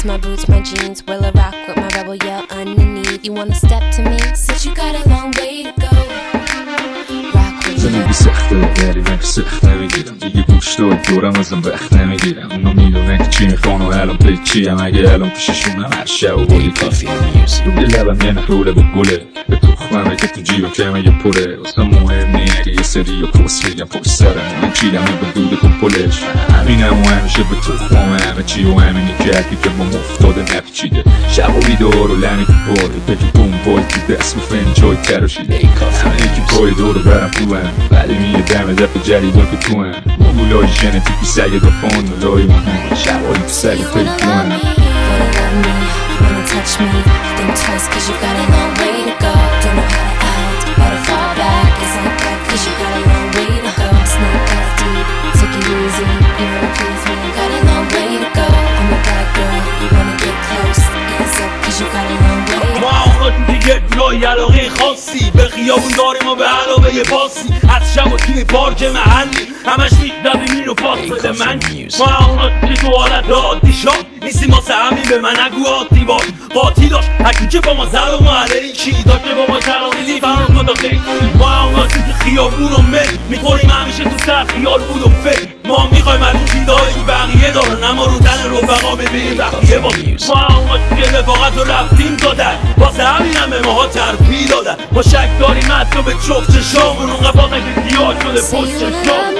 shoes, my boots, my jeans. Will I rock with my rebel yell underneath? You wanna step to me? Since you got a long way to go. زندگی سخته ولی من که سخت نمیگیرم دیگه گوش داد دورم ازم بخت نمیگیرم اونا میدونه که چی میخوان و الان پی چیم اگه الان پیششونم هر شب و بولی کافی روی لبم یه نخوله به گله به تخممه که تو جیبم کمه یه پره واسه مهم نی اگه یه سری یا پست میگم پشت سرم من چیدم این به دود کمپلش همینم و همیشه به تخمم همه چی و همینی کردی که با مفتاده نپیچیده شب و بیدار و لنی تو پاره پکی بومبای تو دست و فنجای تراشیده همه یکی پای دور برم خوبم ولی میه دم دفع جدیدا که تو هم مولای ژنتیکی سگ دافان مولای مهم شبایی تو سگ پی تو هم Wanna touch me, think twice cause you got a long way to go. Don't know how to act, how to fall back. It's like that cause you got a long way to go. It's not that deep, take it easy. You wanna please me, got a long way to go. I'm a bad girl, you wanna get close. Ease up cause you got a long way to go. ما اوقات دیگه جای علاقه خاصی به خیابون داریم و به علاوه پاسی از شب و توی پارک محلی همش میدادیم اینو پاس بده من ما اوقات که تو حالت عادی شد نیستی واسه همین به من نگو عادی باش قاطی داشت هکی که با ما زد و ما علیه چی داشت که با ما تراغیلی فرار کن تا خیلی ما اوقات که خیابون رو مل میخوریم همیشه تو سر خیال بود و فکر ما میخوایم از اون چیزهایی که بقیه دارن اما رو تن رفقا ببینیم بقیه با ما اوقات که رفاقت رو رفتیم دادن واسه همین همه ماها ترفیع دادن ما شک داریم حتی به چفت چشامون اون قفاقه که گیاه شده پشت چشام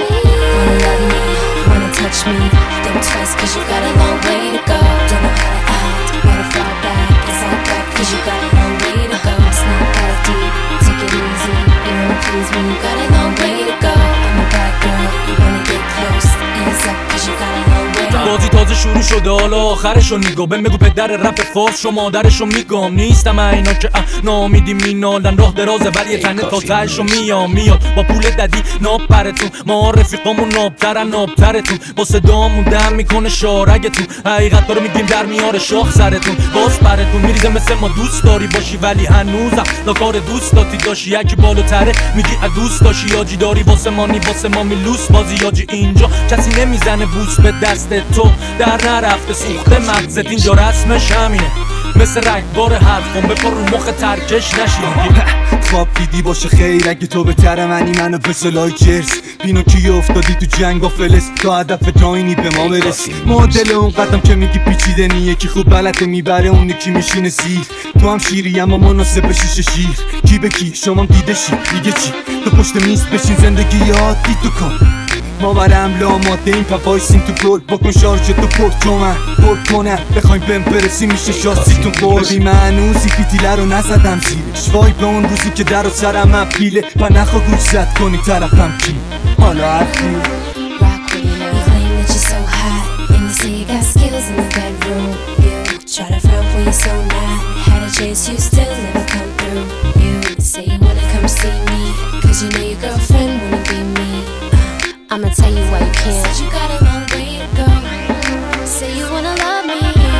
Wanna touch me, think twice cause you got a long way to go. Don't know how to act, how to fall back. It's like that cause you got a long way to go. It's not that deep, take it easy. You wanna please me, you got a long way to go. I'm a bad girl, you wanna get close. Ease up cause you got a long way to go. بازی تازه شروع شده حالا آخرشو نگاه بهم بگو پدر رپ فارس شو مادرشو میگم نیستم اینا که نامیدی مینالن راه درازه ولی یه تنه تا تهشو میاد با پول ددی ناب پرتون ما رفیقامون نابترن نابترتون با صدامون دم میکنه شارگتون حقیقت رو میگیم در میاره شاخ سرتون باز پرتون میریزه مثل ما دوست داری باشی ولی هنوزم لا کار دوست داتی داشی یکی بالاتره میگی دوست داشی یاجی داری واسه مانی واسه ما میلوس بازی یاجی اینجا کسی نمیزنه بوس به دست تو در نرفته سوخته مغزت اینجا رسمش همینه مثل رگبار حرفم بپر رو مخ ترکش نشید خواب دیدی باشه خیر اگه تو بهتره منی منو به سلای جرس بینو کی افتادی تو جنگ و فلس تا هدف داینی به ما برسی مدل اون قدم که میگی پیچیده نیه یکی خوب بلده میبره اون یکی میشینه سیر تو هم شیری اما مناسب شیشه شیر کی به کی شما دیده شیر دیگه چی تو پشت میز بشین زندگی عادی تو کن ما برم لاماده این پا وایسیم تو گل بکن شارژ تو پرت تو من پرت کنم بخوایم بهم برسیم میشه شاستیتون بردی من هنوزی فیتیله رو نزدم زیرش وای به اون روزی که در و سرم اپیله و نخوا گوش زد کنی طرفم کی حالا حرفی Rock with you, you claim that you're so hot and you say you got skills in the bedroom. You try to front when you're so not. Had a chase, you still never come through. You say you wanna come see me, cause you know your girlfriend wanna be me. I'ma tell you why you can't. Said you got a long way to go. Say you wanna love me,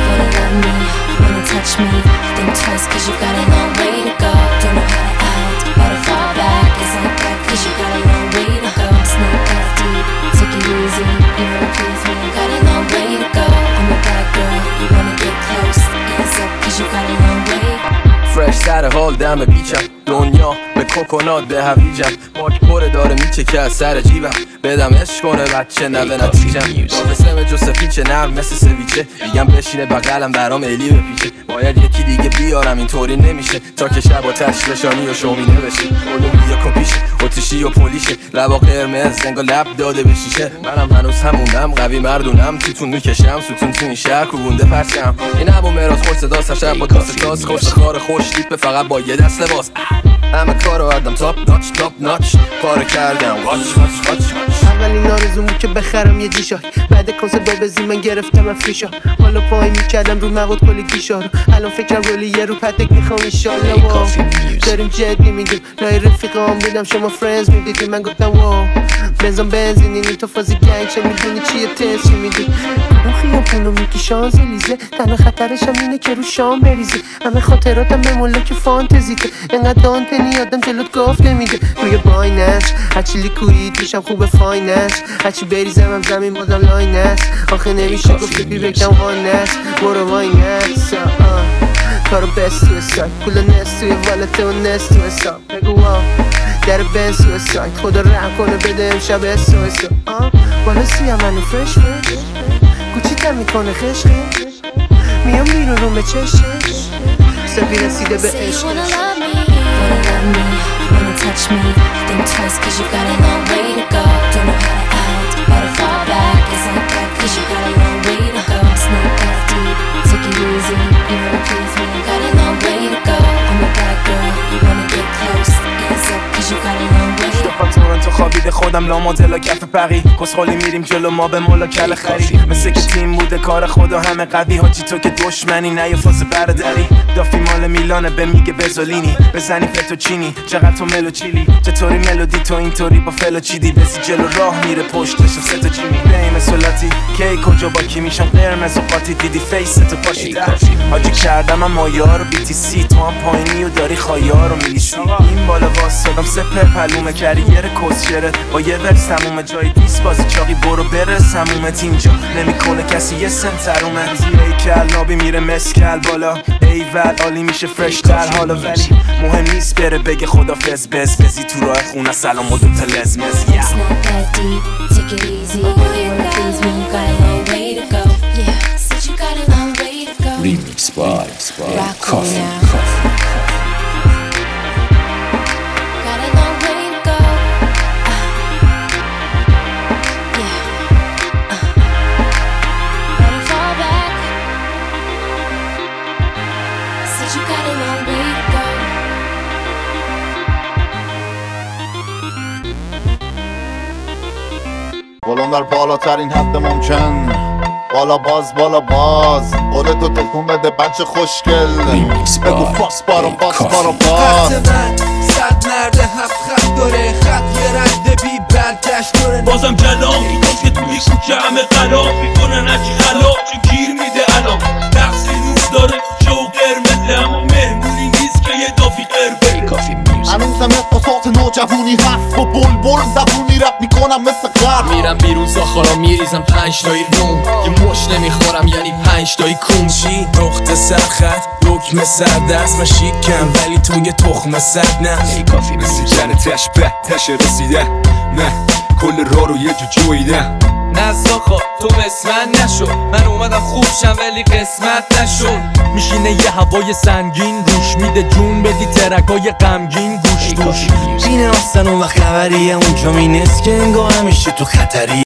wanna touch me. Think twice cause you got a long way to go. Don't know how to act, how to fall back. It's like that cause you got a long way to go. It's not that deep, take it easy. You wanna please me, got a long way to go. I'm a bad girl, you wanna get close. Ease up cause you got a long way. فرش سر حال دم بیچم دنیا به کوکونات به هویجم ماک پره داره میچکه از سر جیبم بدم عشق کنه بچه نوه نتیجم مثل جوسفیچه نرم مثل سویچه میگم بشینه بغلم برام الی بپیچه باید یکی دیگه بیارم اینطوری نمیشه تا که شب آتش بشانی و شومینه بشه اولومیا کپیشه اتیشی و پولیشه لبا قرمز زنگا لب داده بشیشه منم هنوز همونم قوی مردونم توتون میکشم ستون تو این شهر کوبونده پرچم این ابو مراز خورد صدا شب با کاسه تاس خوش خار خوش لیپ فقط با یه دست لباس همه کارو آدم تاپ ناچ کارو کردم واچ اولین آرزومو که بخرم یه جیشای بعد کنسرت بابزی من گرفتم افریشا حالا پای میکردم رو مواد کلی گیشا رو الان فکرم رولی یه رو پتک میخوام ایشالله واو داریم جدی میگیم نای رفیقام بودم شما فرنز میدیدی من گفتم واو بنزین اینی تو فازی گنگ چه میدونی چیه تست چی میدی کدوم خیابون منو میگی شانزلیزه، تنها خطرش هم اینه که رو شام بریزه. همه خاطراتم به ملاک فانتزیته، انقدر دانتنی آدم جلوت گفت نمیده. روی باینش هرچی لیکوید میشم خوب فاینش، هرچی بریزم هم زمین بازم لاینش. آخه نمیشه گفت بی بگم وانش برو واینش. کارو بست توی سایت، پول نست توی والته و نست توی حساب. بگو در بنز توی سایت، خدا رحم کنه بده امشب اسو. بالا سیم منو فرش فرش، گوچیتم میکنه خشخش، میام بیرون رو به چشش، سبی رسیده به عشق. Wanna touch me, think twice cause you got a long way to go. Don't know how to act, how to fall back. It's like that cause you got a long way to go. It's not that deep, take it easy. You wanna please me, got a long way to go. I'm a bad girl, you wanna get close. Ease up cause you got a long way to go. تورنتو خوابیده خودم لامادلا کف پقی کسخالی میریم جلو ما به مولا کل خری. مثل که تیم بوده کار خدا همه قوی، حاجی تو که دشمنی نه یه فاز برادری. دافی مال میلانه به میگه بزولینی، بزنی فتوچینی چقدر تو ملو چیلی. چطوری ملودی تو اینطوری با فلو چیدی، بسی جلو راه میره پشتش و سه تا جیمی. بیم سولاتی کی کجا با کی میشم قرمز و قاطی، دیدی فیس تو پاشیده. حاجی کردم اما یارو BTC تو هم پایینی و داری خایارو میلیسی. این بالا واسادم سپر پلومه کریر کسشرت با یه ورس تمومه. جای دیس بازی چاقی برو برس همومت اینجا نمیکنه کسی یه سنترومه. زیره کلابی میره مسکل بالا ایول عالی میشه فرش تر حالا، ولی مهم نیست بره بگه خدافز بزی تو راه خونه سلام و دوتا لزمز. It's not that deep, take it easy. You wanna please me, you got a long way to go. Yeah, said you got a long way to go. Remix by Coffee now. Got a long way to go. Yeah. Better fall back. Said you got a long way to go. بلند در بالاترین حد ممکن، بالا باز قولتو تکون بده بچه خوشگل. بگو فاکس بارم باز خط من 100 مرده 7 خط داره، خط یه رد بی برگشت داره. بازم جلام میگفت که توی کوچه همه خراب میکنن هرچی خلاف چون گیر میده الان. تقصیر داره کوچه و قرمزه، اما مهمونی نیست که یه دافی قربه. هنوزم احساسات نوجوانی هست، با بلبل زبونی رپ میکنم مثل غرب. میرم بیرون زاخارا میریزم 5 تایی نون، یه مش نمیخورم یعنی 5 تایی کون. چی؟ نقطه سرخط دکمه سردست، من شیکم ولی تو یه تخمه سرد نه. ای کافی مثل جنتش به تش رسیده، نه کل راه رو یه جو جویده. نه زاخا تو مثل من نشو، من اومدم خوب شم ولی قسمت نشو. میشینه یه هوای سنگین روش میده جون بدی ترکای غمگین گوش بین آستان و خبریه اونجا می نیست که انگاه همیشه تو خطری.